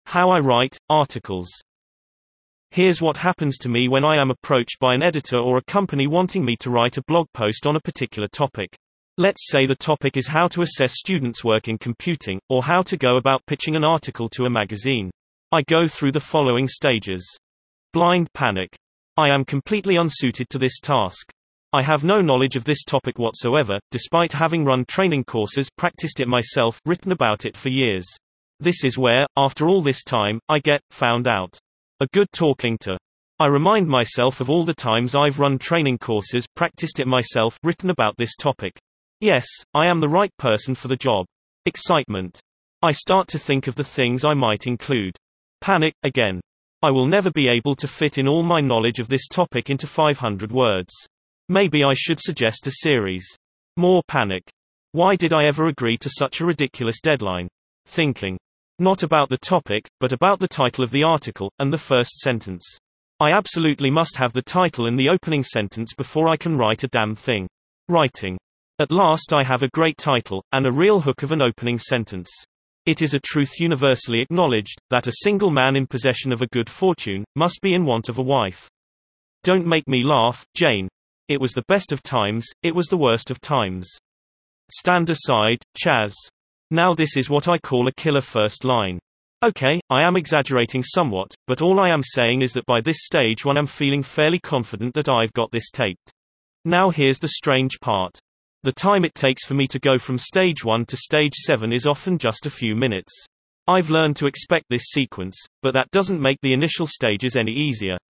How I write articles. Here's what happens to me when I am approached by an editor or a company wanting me to write a blog post on a particular topic. Let's say the topic is how to assess students' work in computing, or how to go about pitching an article to a magazine. I go through the following stages. Blind panic. I am completely unsuited to this task. I have no knowledge of this topic whatsoever, despite having run training courses, practiced it myself, written about it for years. This is where, after all this time, I get found out. A good talking to. I remind myself of all the times I've run training courses, practiced it myself, written about this topic. Yes, I am the right person for the job. Excitement. I start to think of the things I might include. Panic, again. I will never be able to fit in all my knowledge of this topic into 500 words. Maybe I should suggest a series. More panic. Why did I ever agree to such a ridiculous deadline? Thinking. Not about the topic, but about the title of the article, and the first sentence. I absolutely must have the title and the opening sentence before I can write a damn thing. Writing. At last I have a great title, and a real hook of an opening sentence. It is a truth universally acknowledged, that a single man in possession of a good fortune, must be in want of a wife. Don't make me laugh, Jane. It was the best of times, it was the worst of times. Stand aside, Chaz. Now this is what I call a killer first line. Okay, I am exaggerating somewhat, but all I am saying is that by this stage I am feeling fairly confident that I've got this taped. Now here's the strange part. The time it takes for me to go from stage 1 to stage 7 is often just a few minutes. I've learned to expect this sequence, but that doesn't make the initial stages any easier.